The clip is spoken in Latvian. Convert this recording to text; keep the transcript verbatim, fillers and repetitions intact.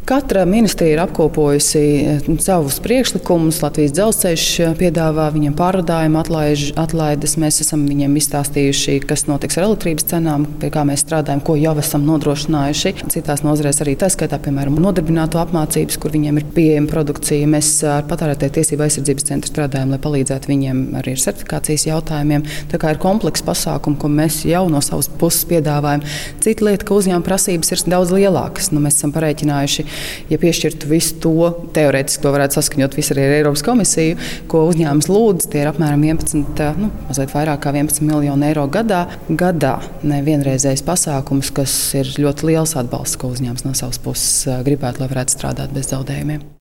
Katra ministrija ir apkopojusi savus priekšlikumus. Latvijas dzelzceļš piedāvā viņiem pārvadājumu atlaiž, atlaides. Mēs esam viņiem izstāstījuši, kas notiks ar elektrības cenām, pie kā mēs strādājam, ko jau esam nodrošinājuši. Citās nozarēs arī tā skaitā, piemēram, nodarbināto apmācības, kur viņiem ir pieejama produkcija. Mēs ar Patērētāju tiesību aizsardzības centru strādājam, lai palīdzētu viņiem arī ar certifikācijas jautājumiem. Tā kā ir komplekss pasākumu, ko mēs jau no savas puses piedāvājam. Cita lieta, ka uzņēmuma prasības ir daudz lielākas. Nu, mēs esam parēķinājuši, ja piešķirtu visu to, teorētiski to varētu saskaņot visu arī ar Eiropas komisiju, ko uzņēmums lūdz, tie ir apmēram vienpadsmit, nu, mazliet vairāk kā vienpadsmit miljoni eiro gadā. Gadā nevienreizējs pasākums, kas ir ļoti liels atbalsts, ko uzņēmums no savas puses gribētu, lai varētu strādāt bez zaudējumiem.